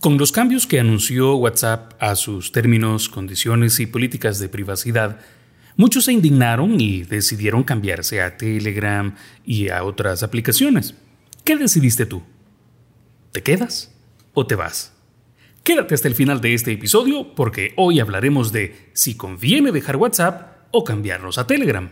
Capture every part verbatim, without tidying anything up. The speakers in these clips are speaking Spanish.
Con los cambios que anunció WhatsApp a sus términos, condiciones y políticas de privacidad, muchos se indignaron y decidieron cambiarse a Telegram y a otras aplicaciones. ¿Qué decidiste tú? ¿Te quedas o te vas? Quédate hasta el final de este episodio porque hoy hablaremos de si conviene dejar WhatsApp o cambiarnos a Telegram.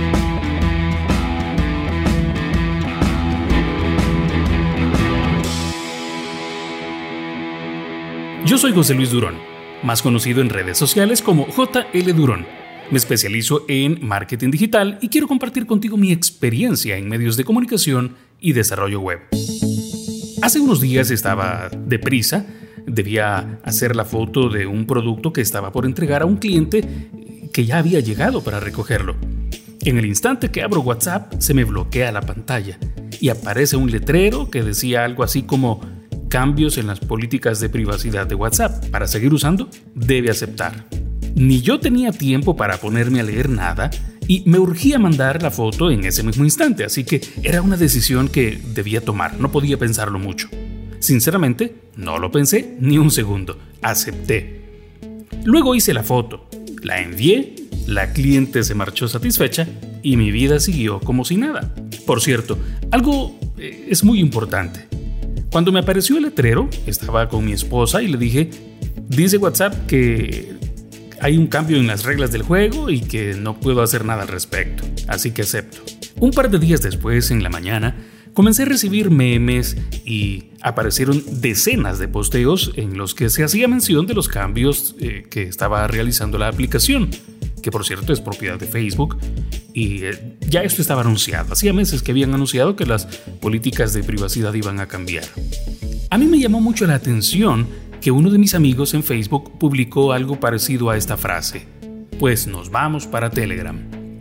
Yo soy José Luis Durón, más conocido en redes sociales como J L Durón. Me especializo en marketing digital y quiero compartir contigo mi experiencia en medios de comunicación y desarrollo web. Hace unos días estaba deprisa, debía hacer la foto de un producto que estaba por entregar a un cliente que ya había llegado para recogerlo. En el instante que abro WhatsApp se me bloquea la pantalla y aparece un letrero que decía algo así como cambios en las políticas de privacidad de WhatsApp. Para seguir usando, debe aceptar. Ni yo tenía tiempo para ponerme a leer nada y me urgía mandar la foto en ese mismo instante, así que era una decisión que debía tomar, no podía pensarlo mucho. Sinceramente, no lo pensé ni un segundo, acepté. Luego hice la foto, la envié, la cliente se marchó satisfecha y mi vida siguió como si nada. Por cierto, algo eh, es muy importante. Cuando me apareció el letrero, estaba con mi esposa y le dije, dice WhatsApp que hay un cambio en las reglas del juego y que no puedo hacer nada al respecto, así que acepto. Un par de días después, en la mañana, comencé a recibir memes y aparecieron decenas de posteos en los que se hacía mención de los cambios eh, que estaba realizando la aplicación, que por cierto es propiedad de Facebook, y eh, ya esto estaba anunciado. Hacía meses que habían anunciado que las políticas de privacidad iban a cambiar. A mí me llamó mucho la atención que uno de mis amigos en Facebook publicó algo parecido a esta frase: pues nos vamos para Telegram.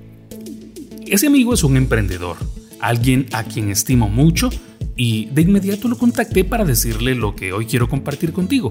Ese amigo es un emprendedor, alguien a quien estimo mucho, y de inmediato lo contacté para decirle lo que hoy quiero compartir contigo.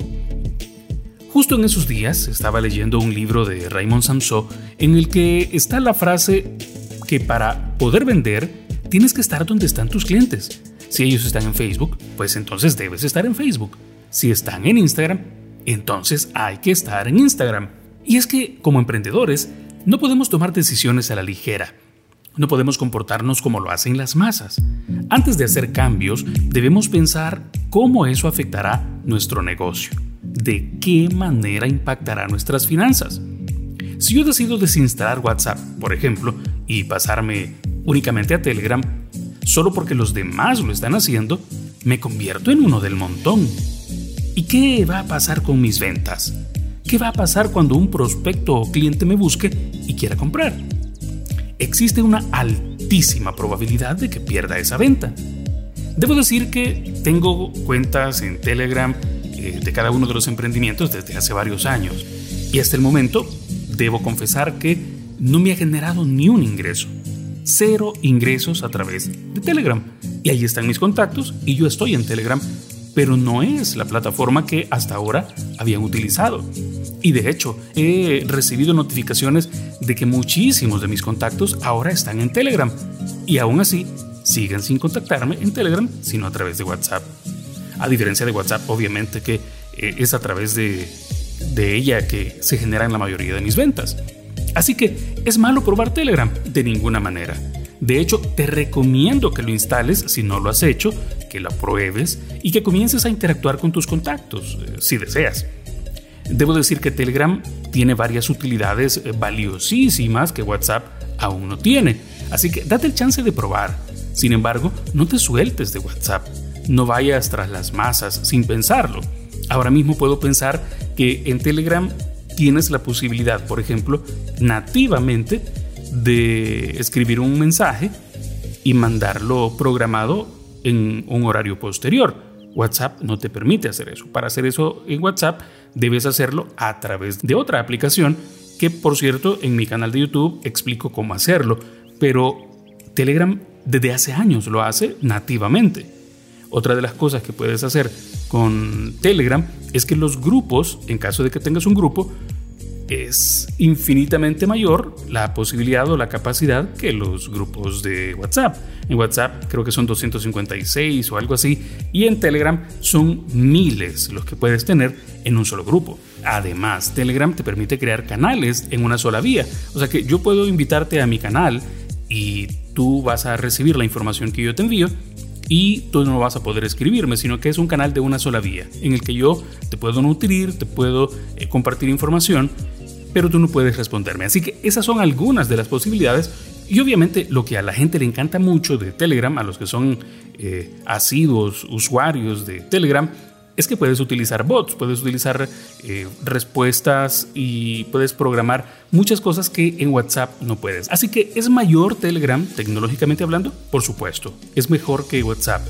Justo en esos días estaba leyendo un libro de Raymond Samson en el que está la frase que para poder vender tienes que estar donde están tus clientes. Si ellos están en Facebook, pues entonces debes estar en Facebook. Si están en Instagram, entonces hay que estar en Instagram. Y es que, como emprendedores, no podemos tomar decisiones a la ligera. No podemos comportarnos como lo hacen las masas. Antes de hacer cambios, debemos pensar cómo eso afectará nuestro negocio. ¿De qué manera impactará nuestras finanzas? Si yo decido desinstalar WhatsApp, por ejemplo, y pasarme únicamente a Telegram, solo porque los demás lo están haciendo, me convierto en uno del montón. ¿Y qué va a pasar con mis ventas? ¿Qué va a pasar cuando un prospecto o cliente me busque y quiera comprar? Existe una altísima probabilidad de que pierda esa venta. Debo decir que tengo cuentas en Telegram eh, de cada uno de los emprendimientos desde hace varios años y hasta el momento debo confesar que no me ha generado ni un ingreso. Cero ingresos a través de Telegram. Y ahí están mis contactos y yo estoy en Telegram, pero no es la plataforma que hasta ahora habían utilizado. Y de hecho, he recibido notificaciones de que muchísimos de mis contactos ahora están en Telegram y aún así siguen sin contactarme en Telegram, sino a través de WhatsApp. A diferencia de WhatsApp, obviamente que eh, es a través de, de ella que se generan la mayoría de mis ventas. Así que, ¿es malo probar Telegram? De ninguna manera. De hecho, te recomiendo que lo instales si no lo has hecho, que lo pruebes y que comiences a interactuar con tus contactos, eh, si deseas. Debo decir que Telegram tiene varias utilidades valiosísimas que WhatsApp aún no tiene, así que date el chance de probar. Sin embargo, no te sueltes de WhatsApp, no vayas tras las masas sin pensarlo. Ahora mismo puedo pensar que en Telegram tienes la posibilidad, por ejemplo, nativamente de escribir un mensaje y mandarlo programado en un horario posterior. WhatsApp no te permite hacer eso. Para hacer eso en WhatsApp debes hacerlo a través de otra aplicación que, por cierto, en mi canal de YouTube explico cómo hacerlo, pero Telegram desde hace años lo hace nativamente. Otra de las cosas que puedes hacer con Telegram es que los grupos, en caso de que tengas un grupo, es infinitamente mayor la posibilidad o la capacidad que los grupos de WhatsApp. En WhatsApp creo que son doscientos cincuenta y seis o algo así, y en Telegram son miles los que puedes tener en un solo grupo. Además, Telegram te permite crear canales en una sola vía. O sea que yo puedo invitarte a mi canal y tú vas a recibir la información que yo te envío, y tú no vas a poder escribirme, sino que es un canal de una sola vía en el que yo te puedo nutrir, te puedo eh, compartir información, pero tú no puedes responderme. Así que esas son algunas de las posibilidades. Y obviamente lo que a la gente le encanta mucho de Telegram, a los que son eh, asiduos usuarios de Telegram, es que puedes utilizar bots, puedes utilizar eh, respuestas y puedes programar muchas cosas que en WhatsApp no puedes. Así que ¿es mayor Telegram tecnológicamente hablando? Por supuesto, es mejor que WhatsApp.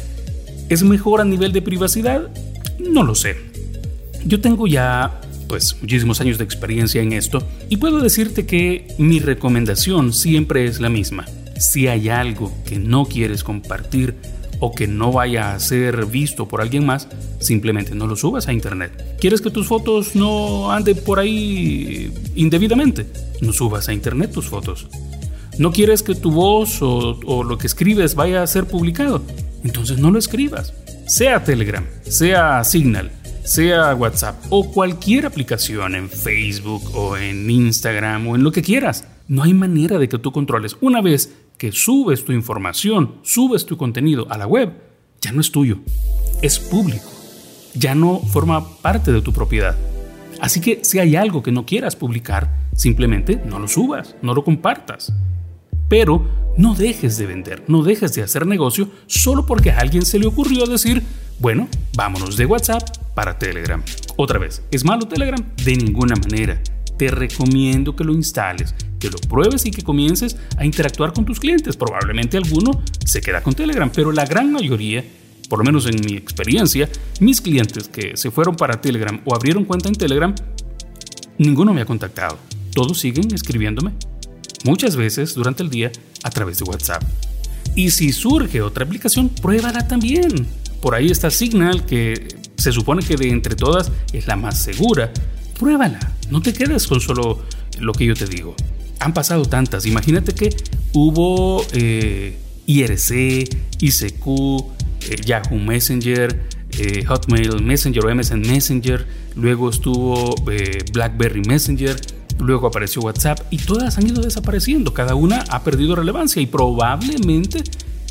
¿Es mejor a nivel de privacidad? No lo sé. Yo tengo ya pues muchísimos años de experiencia en esto y puedo decirte que mi recomendación siempre es la misma. Si hay algo que no quieres compartir o que no vaya a ser visto por alguien más, simplemente no lo subas a internet. ¿Quieres que tus fotos no anden por ahí indebidamente? No subas a internet tus fotos. ¿No quieres que tu voz o, o lo que escribes vaya a ser publicado? Entonces no lo escribas. Sea Telegram, sea Signal, sea WhatsApp o cualquier aplicación en Facebook o en Instagram o en lo que quieras. No hay manera de que tú controles. Una vez que subes tu información, subes tu contenido a la web, ya no es tuyo, es público, ya no forma parte de tu propiedad. Así que si hay algo que no quieras publicar, simplemente no lo subas, no lo compartas. Pero no dejes de vender, no dejes de hacer negocio solo porque a alguien se le ocurrió decir, bueno, vámonos de WhatsApp para Telegram. Otra vez, ¿es malo Telegram? De ninguna manera. Te recomiendo que lo instales, que lo pruebes y que comiences a interactuar con tus clientes. Probablemente alguno se queda con Telegram, pero la gran mayoría, por lo menos en mi experiencia, mis clientes que se fueron para Telegram o abrieron cuenta en Telegram, ninguno me ha contactado. Todos siguen escribiéndome, muchas veces durante el día a través de WhatsApp. Y si surge otra aplicación, pruébala también. Por ahí está Signal, que se supone que de entre todas es la más segura. Pruébala, no te quedes con solo lo que yo te digo. Han pasado tantas, imagínate que hubo eh, I R C, I C Q, eh, Yahoo Messenger, eh, Hotmail Messenger o M S N Messenger, luego estuvo eh, BlackBerry Messenger, luego apareció WhatsApp y todas han ido desapareciendo, cada una ha perdido relevancia y probablemente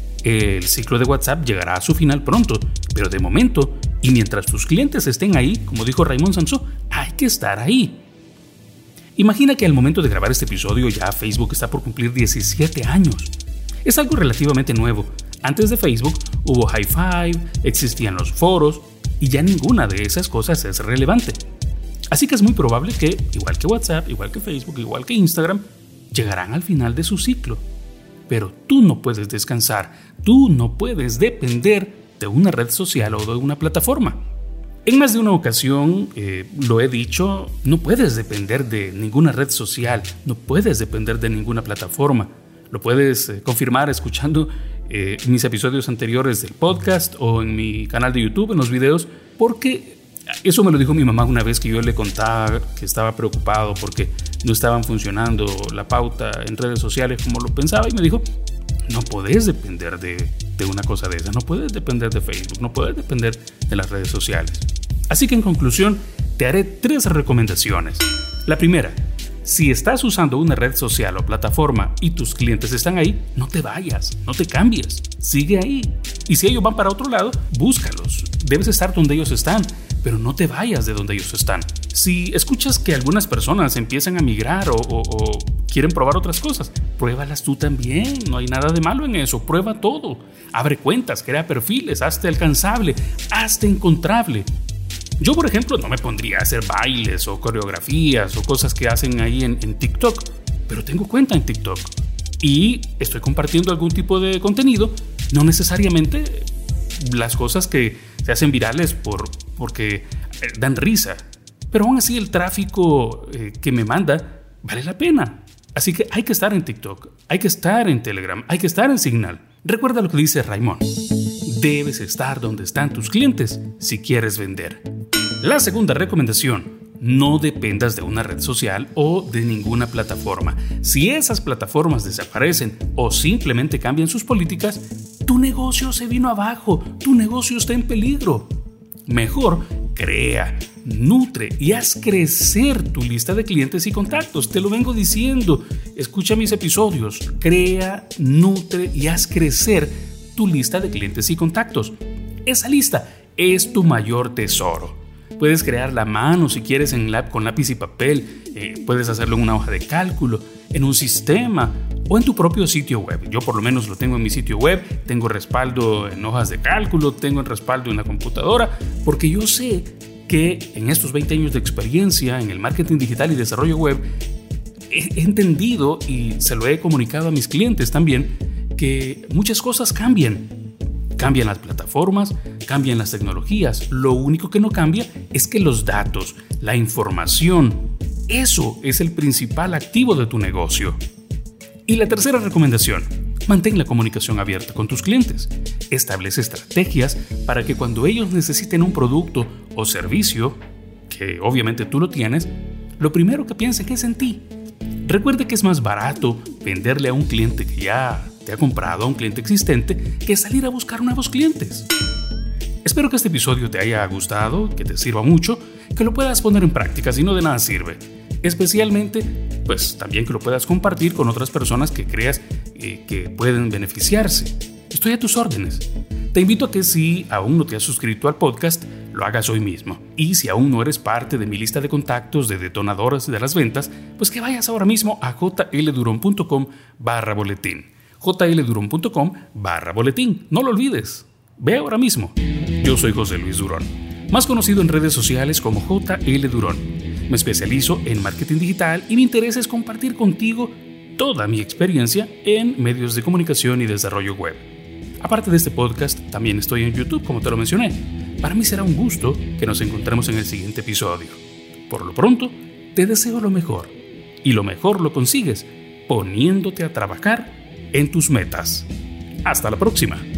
el ciclo de WhatsApp llegará a su final pronto, pero de momento y mientras tus clientes estén ahí, como dijo Raymond Samson, hay que estar ahí. Imagina que al momento de grabar este episodio ya Facebook está por cumplir diecisiete años. Es algo relativamente nuevo. Antes de Facebook hubo High Five, existían los foros y ya ninguna de esas cosas es relevante. Así que es muy probable que, igual que WhatsApp, igual que Facebook, igual que Instagram, llegarán al final de su ciclo. Pero tú no puedes descansar, tú no puedes depender de una red social o de una plataforma. En más de una ocasión eh, lo he dicho, no puedes depender de ninguna red social, no puedes depender de ninguna plataforma. Lo puedes eh, confirmar escuchando eh, mis episodios anteriores del podcast o en mi canal de YouTube, en los videos, porque eso me lo dijo mi mamá una vez que yo le contaba que estaba preocupado porque no estaban funcionando la pauta en redes sociales como lo pensaba y me dijo, no puedes depender de, de una cosa de esa, no puedes depender de Facebook, no puedes depender de las redes sociales. Así que en conclusión, te haré tres recomendaciones. La primera, si estás usando una red social o plataforma y tus clientes están ahí, no te vayas, no te cambies, sigue ahí. Y si ellos van para otro lado, búscalos. Debes estar donde ellos están, pero no te vayas de donde ellos están. Si escuchas que algunas personas empiezan a migrar o, o, o quieren probar otras cosas, pruébalas tú también. No hay nada de malo en eso. Prueba todo. Abre cuentas, crea perfiles, hazte alcanzable, hazte encontrable. Yo, por ejemplo, no me pondría a hacer bailes o coreografías o cosas que hacen ahí en, en TikTok, pero tengo cuenta en TikTok y estoy compartiendo algún tipo de contenido, no necesariamente las cosas que se hacen virales por, porque dan risa, pero aún así el tráfico eh, que me manda vale la pena. Así que hay que estar en TikTok, hay que estar en Telegram, hay que estar en Signal. Recuerda lo que dice Raymond. Debes estar donde están tus clientes si quieres vender. La segunda recomendación, no dependas de una red social o de ninguna plataforma. Si esas plataformas desaparecen o simplemente cambian sus políticas, tu negocio se vino abajo, tu negocio está en peligro. Mejor crea, nutre y haz crecer tu lista de clientes y contactos. Te lo vengo diciendo. Escucha mis episodios. Crea, nutre y haz crecer tu lista de clientes y contactos. Esa lista es tu mayor tesoro. Puedes crearla a mano si quieres en lab, con lápiz y papel. Eh, puedes hacerlo en una hoja de cálculo, en un sistema o en tu propio sitio web. Yo por lo menos lo tengo en mi sitio web. Tengo respaldo en hojas de cálculo, tengo el respaldo en la computadora, porque yo sé que en estos veinte años de experiencia en el marketing digital y desarrollo web he entendido y se lo he comunicado a mis clientes también que muchas cosas cambian. Cambian las plataformas, cambian las tecnologías. Lo único que no cambia es que los datos, la información, eso es el principal activo de tu negocio. Y la tercera recomendación, mantén la comunicación abierta con tus clientes. Establece estrategias para que cuando ellos necesiten un producto o servicio, que obviamente tú lo tienes, lo primero que piensen es en ti. Recuerde que es más barato venderle a un cliente que ya te ha comprado, a un cliente existente, que salir a buscar nuevos clientes. Espero que este episodio te haya gustado, que te sirva mucho, que lo puedas poner en práctica si no de nada sirve. Especialmente, pues también que lo puedas compartir con otras personas que creas eh, que pueden beneficiarse. Estoy a tus órdenes. Te invito a que si aún no te has suscrito al podcast, lo hagas hoy mismo. Y si aún no eres parte de mi lista de contactos de detonadoras de las ventas, pues que vayas ahora mismo a jlduron.com barra boletín. jlduron.com barra boletín. No lo olvides. Ve ahora mismo. Yo soy José Luis Durón, más conocido en redes sociales como J L Durón. Me especializo en marketing digital y mi interés es compartir contigo toda mi experiencia en medios de comunicación y desarrollo web. Aparte de este podcast, también estoy en YouTube, como te lo mencioné. Para mí será un gusto que nos encontremos en el siguiente episodio. Por lo pronto, te deseo lo mejor. Y lo mejor lo consigues poniéndote a trabajar en tus metas. Hasta la próxima.